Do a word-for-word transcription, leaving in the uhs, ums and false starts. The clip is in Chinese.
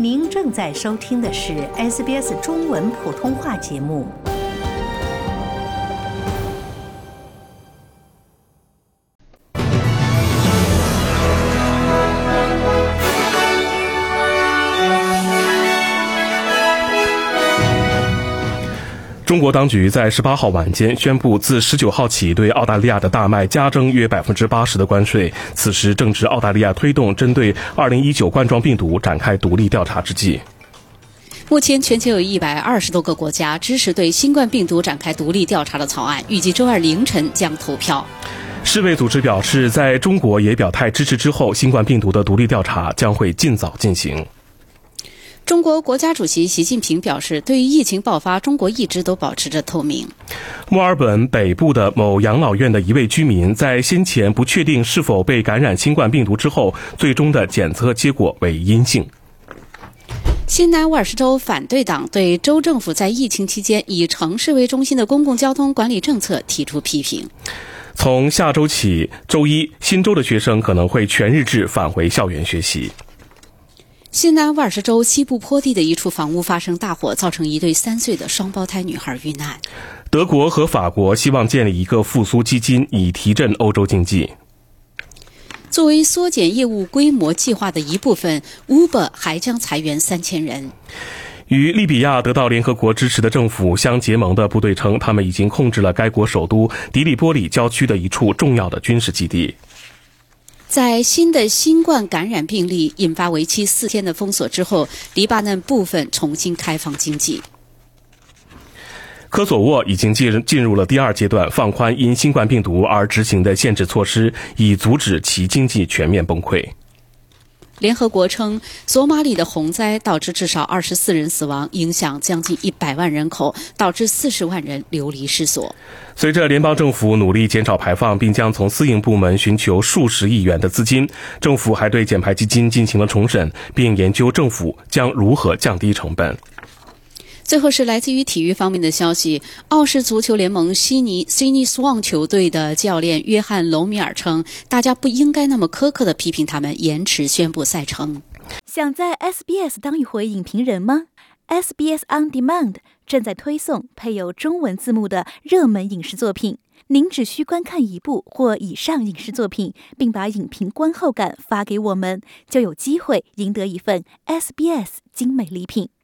您正在收听的是 S B S 中文普通话节目。 中国当局在十八号晚间宣布，自十九号起对澳大利亚的大麦加征约百分之八十的关税。此时正值澳大利亚推动针对二零一九冠状病毒展开独立调查之际。 目前全球有一百二十多个国家支持对新冠病毒展开独立调查的草案，预计周二凌晨将投票。 世卫组织表示，在中国也表态支持之后，新冠病毒的独立调查将会尽早进行。 中国国家主席习近平表示，对于疫情爆发，中国一直都保持着透明。 墨尔本北部的某养老院的一位居民，在先前不确定是否被感染新冠病毒之后，最终的检测结果为阴性。 新南威尔士州反对党对州政府在疫情期间以城市为中心的公共交通管理政策提出批评。 从下周起，周一，新州的学生可能会全日制返回校园学习。 新南威尔士州西部坡地的一处房屋发生大火，造成一对三岁的双胞胎女孩遇难。 德国和法国希望建立一个复苏基金，以提振欧洲经济。 作为缩减业务规模计划的一部分 ，Uber 还将裁员三千人。 与利比亚得到联合国支持的政府相结盟的部队称，他们已经控制了该国首都迪利波里郊区的一处重要的军事基地。 在新的新冠感染病例引发为期四天的封锁之后，黎巴嫩部分重新开放经济。 科索沃已经进入了第二阶段放宽因新冠病毒而执行的限制措施，以阻止其经济全面崩溃。 联合国称，索马里的洪灾导致至少二十四人死亡，影响将近一百万人口，导致四十万人流离失所。 随着联邦政府努力减少排放，并将从私营部门寻求数十亿元的资金，政府还对减排基金进行了重审，并研究政府将如何降低成本。 最后是来自于体育方面的消息，澳式足球联盟悉尼 Sydney Swan 球队的教练约翰·隆米尔称，大家不应该那么苛刻地批评他们延迟宣布赛程。 想在 S B S 当一回影评人吗？ S B S On Demand 正在推送配有中文字幕的热门影视作品，您只需观看一部或以上影视作品，并把影评观后感发给我们，就有机会赢得一份 S B S 精美礼品。